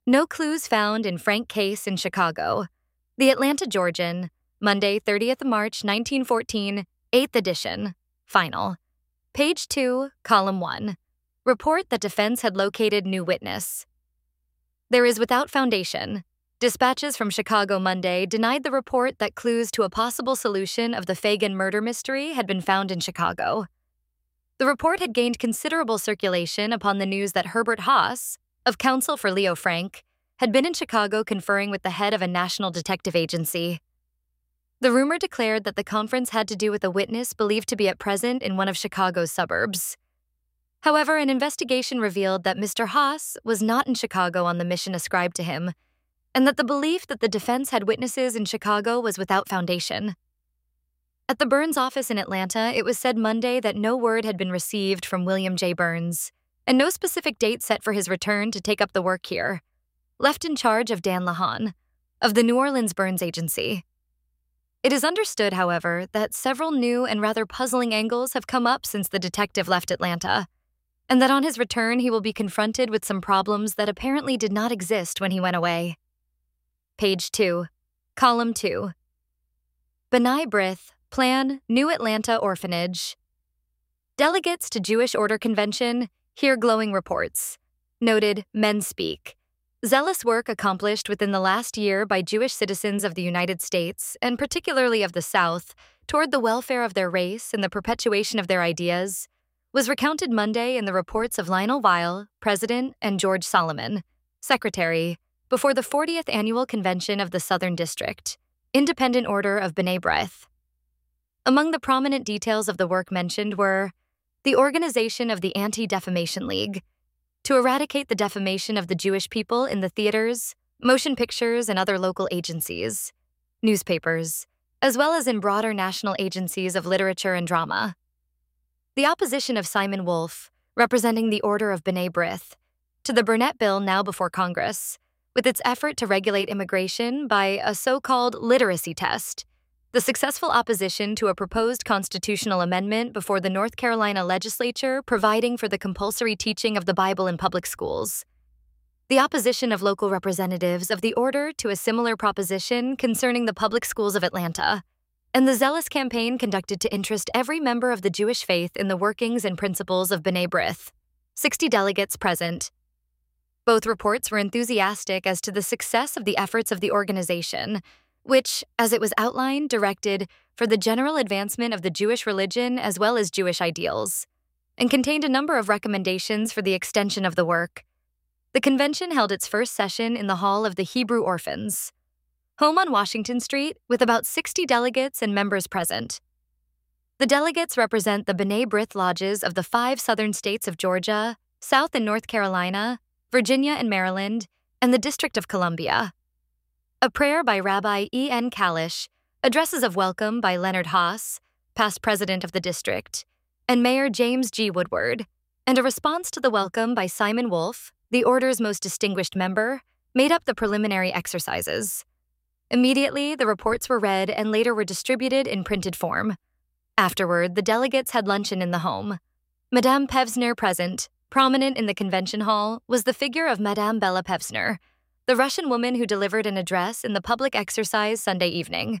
No clues found in Frank case in Chicago. The Atlanta Georgian, Monday, 30th March, 1914, 8th edition. Final. Page 2, column 1. Report that defense had located new witness. There is without foundation. Dispatches from Chicago Monday denied the report that clues to a possible solution of the Fagan murder mystery had been found in Chicago. The report had gained considerable circulation upon the news that Herbert Haas, of counsel for Leo Frank, had been in Chicago conferring with the head of a national detective agency. The rumor declared that the conference had to do with a witness believed to be at present in one of Chicago's suburbs. However, an investigation revealed that Mr. Haas was not in Chicago on the mission ascribed to him, and that the belief that the defense had witnesses in Chicago was without foundation. At the Burns office in Atlanta, it was said Monday that no word had been received from William J. Burns, and no specific date set for his return to take up the work here, left in charge of Dan Lahan, of the New Orleans Burns Agency. It is understood, however, that several new and rather puzzling angles have come up since the detective left Atlanta, and that on his return he will be confronted with some problems that apparently did not exist when he went away. Page 2, column 2. B'nai B'rith, plan, New Atlanta Orphanage. Delegates to Jewish Order Convention hear glowing reports. Noted, men speak. Zealous work accomplished within the last year by Jewish citizens of the United States, and particularly of the South, toward the welfare of their race and the perpetuation of their ideas, was recounted Monday in the reports of Lionel Weil, President, and George Solomon, Secretary, before the 40th Annual Convention of the Southern District, Independent Order of B'nai B'rith. Among the prominent details of the work mentioned were the organization of the Anti-Defamation League, to eradicate the defamation of the Jewish people in the theaters, motion pictures, and other local agencies, newspapers, as well as in broader national agencies of literature and drama. The opposition of Simon Wolf, representing the Order of B'nai B'rith, to the Burnett Bill now before Congress, with its effort to regulate immigration by a so-called literacy test, the successful opposition to a proposed constitutional amendment before the North Carolina legislature providing for the compulsory teaching of the Bible in public schools, the opposition of local representatives of the order to a similar proposition concerning the public schools of Atlanta, and the zealous campaign conducted to interest every member of the Jewish faith in the workings and principles of B'nai B'rith. 60 delegates present. Both reports were enthusiastic as to the success of the efforts of the organization, which, as it was outlined, directed for the general advancement of the Jewish religion as well as Jewish ideals, and contained a number of recommendations for the extension of the work. The convention held its first session in the Hall of the Hebrew Orphans, home on Washington Street, with about 60 delegates and members present. The delegates represent the B'nai B'rith lodges of the 5 southern states of Georgia, South and North Carolina, Virginia and Maryland, and the District of Columbia. A prayer by Rabbi E. N. Kalish, addresses of welcome by Leonard Haas, past president of the district, and Mayor James G. Woodward, and a response to the welcome by Simon Wolf, the order's most distinguished member, made up the preliminary exercises. Immediately, the reports were read and later were distributed in printed form. Afterward, the delegates had luncheon in the home. Madame Pevsner present, prominent in the convention hall, was the figure of Madame Bella Pevsner, the Russian woman who delivered an address in the public exercise Sunday evening.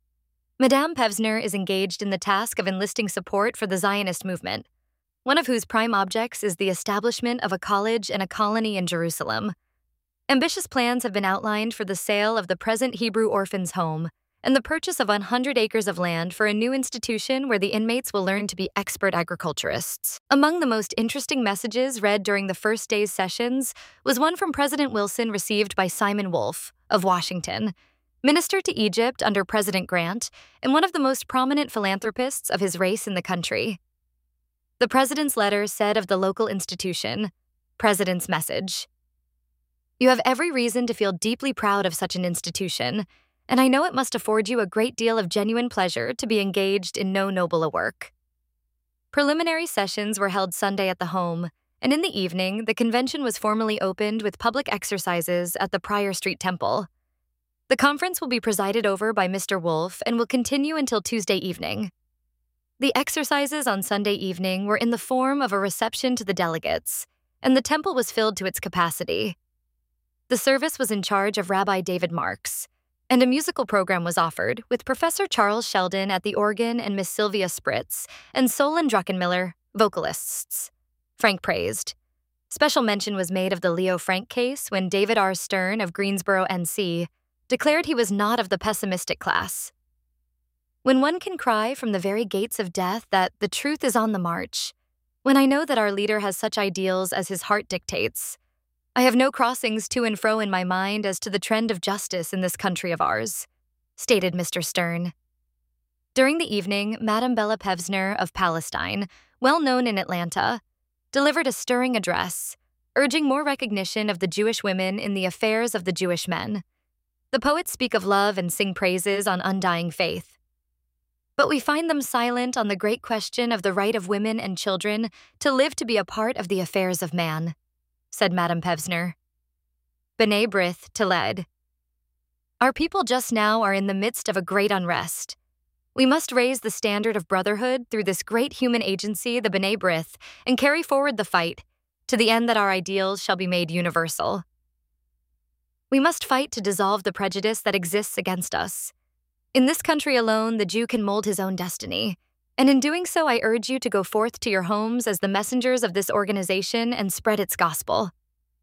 Madame Pevsner is engaged in the task of enlisting support for the Zionist movement, one of whose prime objects is the establishment of a college and a colony in Jerusalem. Ambitious plans have been outlined for the sale of the present Hebrew orphans' home and the purchase of 100 acres of land for a new institution where the inmates will learn to be expert agriculturists. Among the most interesting messages read during the first day's sessions was one from President Wilson received by Simon Wolf, of Washington, minister to Egypt under President Grant, and one of the most prominent philanthropists of his race in the country. The president's letter said of the local institution, President's message: "You have every reason to feel deeply proud of such an institution, and I know it must afford you a great deal of genuine pleasure to be engaged in no nobler work." Preliminary sessions were held Sunday at the home, and in the evening, the convention was formally opened with public exercises at the Pryor Street Temple. The conference will be presided over by Mr. Wolf and will continue until Tuesday evening. The exercises on Sunday evening were in the form of a reception to the delegates, and the temple was filled to its capacity. The service was in charge of Rabbi David Marks, and a musical program was offered with Professor Charles Sheldon at the organ and Miss Sylvia Spritz and Solon Druckenmiller, vocalists. Frank praised. Special mention was made of the Leo Frank case when David R. Stern of Greensboro, NC, declared he was not of the pessimistic class. When one can cry from the very gates of death that the truth is on the march, when I know that our leader has such ideals as his heart dictates, I have no crossings to and fro in my mind as to the trend of justice in this country of ours, stated Mr. Stern. During the evening, Madame Bella Pevsner of Palestine, well known in Atlanta, delivered a stirring address, urging more recognition of the Jewish women in the affairs of the Jewish men. The poets speak of love and sing praises on undying faith. But we find them silent on the great question of the right of women and children to live to be a part of the affairs of man, said Madame Pevsner. B'nai B'rith Toled. Our people just now are in the midst of a great unrest. We must raise the standard of brotherhood through this great human agency, the B'nai B'rith, and carry forward the fight to the end that our ideals shall be made universal. We must fight to dissolve the prejudice that exists against us. In this country alone, the Jew can mold his own destiny, and in doing so, I urge you to go forth to your homes as the messengers of this organization and spread its gospel.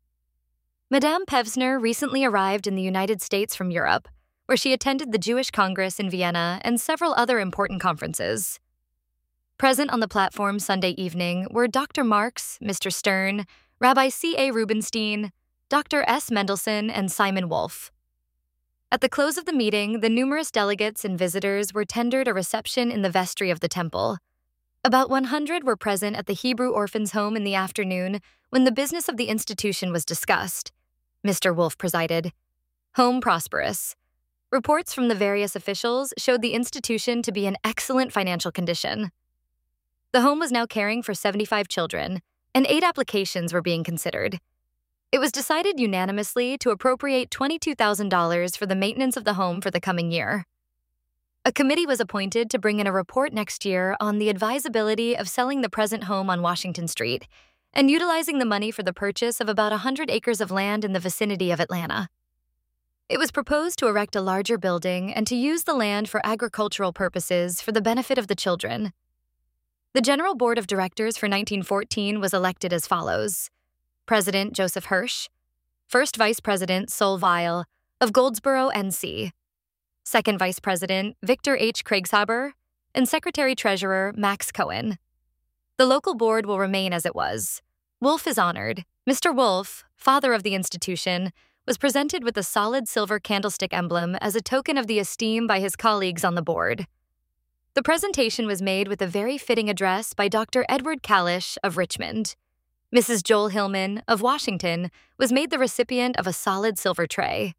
Madame Pevsner recently arrived in the United States from Europe, where she attended the Jewish Congress in Vienna and several other important conferences. Present on the platform Sunday evening were Dr. Marks, Mr. Stern, Rabbi C.A. Rubenstein, Dr. S. Mendelsohn, and Simon Wolf. At the close of the meeting, the numerous delegates and visitors were tendered a reception in the vestry of the temple. About 100 were present at the Hebrew Orphans' Home in the afternoon when the business of the institution was discussed. Mr. Wolf presided. Home prosperous. Reports from the various officials showed the institution to be in excellent financial condition. The home was now caring for 75 children, and 8 applications were being considered. It was decided unanimously to appropriate $22,000 for the maintenance of the home for the coming year. A committee was appointed to bring in a report next year on the advisability of selling the present home on Washington Street and utilizing the money for the purchase of about 100 acres of land in the vicinity of Atlanta. It was proposed to erect a larger building and to use the land for agricultural purposes for the benefit of the children. The General Board of Directors for 1914 was elected as follows. President Joseph Hirsch, First Vice President Sol Weil of Goldsboro, NC, Second Vice President Victor H. Kriegshaber, and Secretary-Treasurer Max Cohen. The local board will remain as it was. Wolf is honored. Mr. Wolf, father of the institution, was presented with a solid silver candlestick emblem as a token of the esteem by his colleagues on the board. The presentation was made with a very fitting address by Dr. Edward Kalish of Richmond. Mrs. Joel Hillman of Washington was made the recipient of a solid silver tray.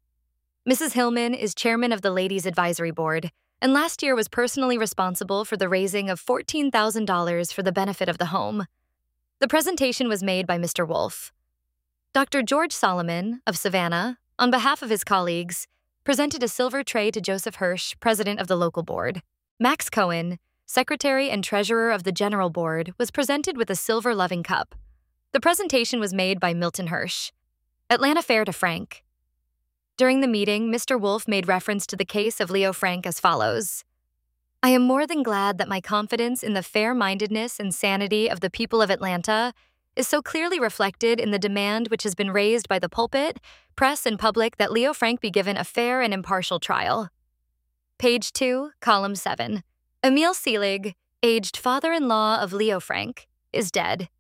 Mrs. Hillman is chairman of the Ladies Advisory Board, and last year was personally responsible for the raising of $14,000 for the benefit of the home. The presentation was made by Mr. Wolf. Dr. George Solomon of Savannah, on behalf of his colleagues, presented a silver tray to Joseph Hirsch, president of the local board. Max Cohen, Secretary and Treasurer of the General Board, was presented with a silver loving cup. The presentation was made by Milton Hirsch. Atlanta Fair to Frank. During the meeting, Mr. Wolf made reference to the case of Leo Frank as follows. I am more than glad that my confidence in the fair-mindedness and sanity of the people of Atlanta is so clearly reflected in the demand which has been raised by the pulpit, press, and public that Leo Frank be given a fair and impartial trial. Page 2, column 7. Emil Selig, aged father-in-law of Leo Frank, is dead.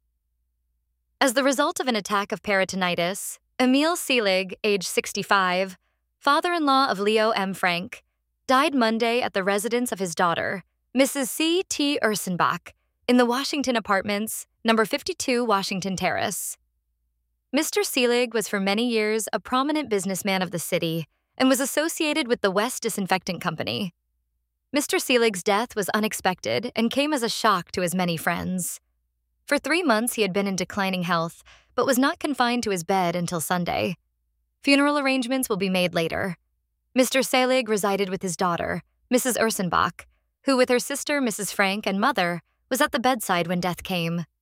As the result of an attack of peritonitis, Emil Selig, aged 65, father-in-law of Leo M. Frank, died Monday at the residence of his daughter, Mrs. C. T. Ursenbach, in the Washington Apartments, number 52 Washington Terrace. Mr. Selig was for many years a prominent businessman of the city and was associated with the West Disinfectant Company. Mr. Selig's death was unexpected and came as a shock to his many friends. For 3 months he had been in declining health, but was not confined to his bed until Sunday. Funeral arrangements will be made later. Mr. Selig resided with his daughter, Mrs. Ursenbach, who with her sister, Mrs. Frank, and mother, was at the bedside when death came.